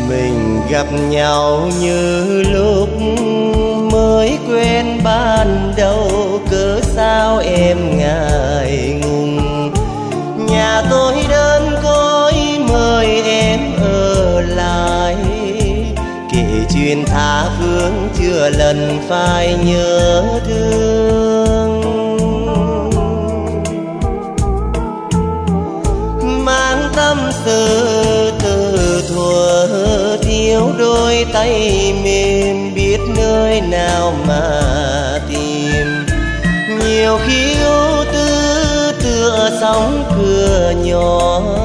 Mình gặp nhau như lúc mới quen ban đầu, cớ sao em ngại ngùng. Nhà tôi đơn côi mời em ở lại, kể chuyện tha phương chưa lần phải nhớ thương. Mang tâm sự từ thuở thiếu đôi tay mềm, biết nơi nào mà tìm. Nhiều khi ưu tư tựa sóng cửa nhỏ,